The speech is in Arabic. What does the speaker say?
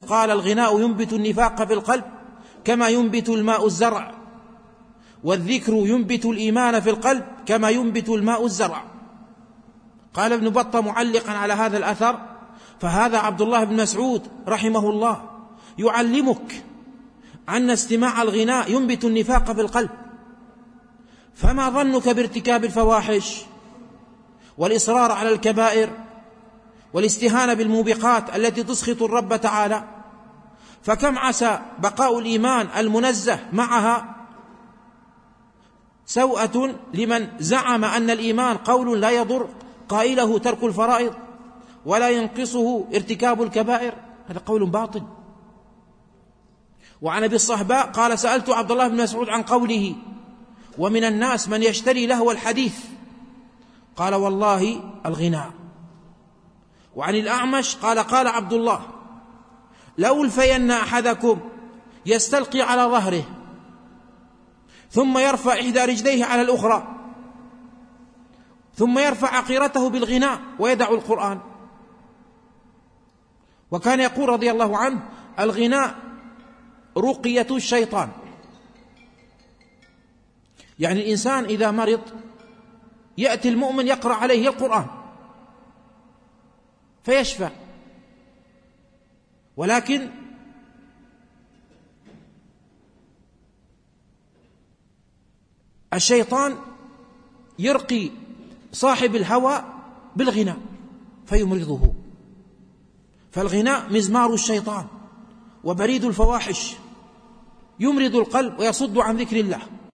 قال الغناء ينبت النفاق في القلب كما ينبت الماء الزرع، والذكر ينبت الإيمان في القلب كما ينبت الماء الزرع. قال ابن بطة معلقا على هذا الأثر: فهذا عبد الله بن مسعود رحمه الله يعلمك أن استماع الغناء ينبت النفاق في القلب، فما ظنك بارتكاب الفواحش والإصرار على الكبائر والاستهانة بالموبقات التي تسخط الرب تعالى؟ فكم عسى بقاء الإيمان المنزه معها سوءة لمن زعم أن الإيمان قول لا يضر قائله ترك الفرائض ولا ينقصه ارتكاب الكبائر. هذا قول باطل. وعن أبي الصهباء قال: سألت عبد الله بن مسعود عن قوله: ومن الناس من يشتري لهو الحديث، قال: والله الغناء. وعن الأعمش قال: قال عبد الله: لو ألفين أحدكم يستلقي على ظهره ثم يرفع إحدى رجليه على الأخرى ثم يرفع عقيرته بالغناء ويدع القرآن. وكان يقول رضي الله عنه: الغناء رقية الشيطان. يعني الإنسان إذا مرض يأتي المؤمن يقرأ عليه القرآن فيشفى، ولكن الشيطان يرقي صاحب الهوى بالغناء فيمرضه. فالغناء مزمار الشيطان وبريد الفواحش، يمرض القلب ويصد عن ذكر الله.